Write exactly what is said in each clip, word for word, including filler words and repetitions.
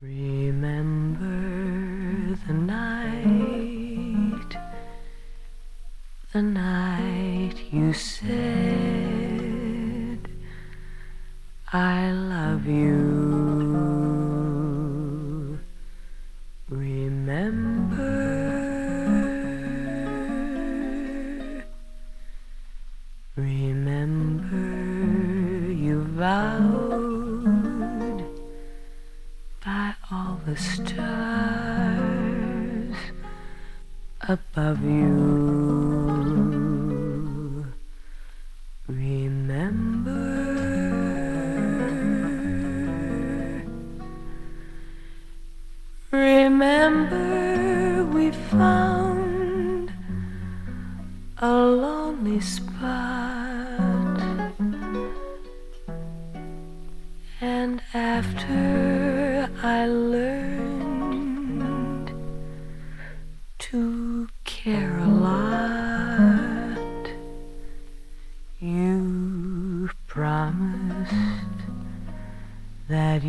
Remember the night, the night you said, I love you. Remember, remember you vowed by all the stars above you. Remember, remember we found a lonely spot, and after I learned to care a lot, you promised that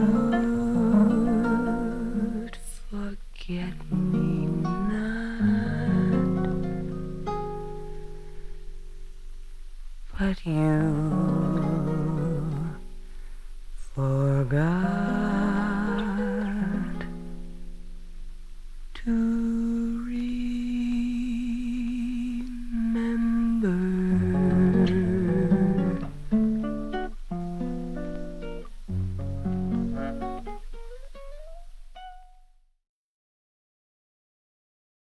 you'd forget me not, but you forgot.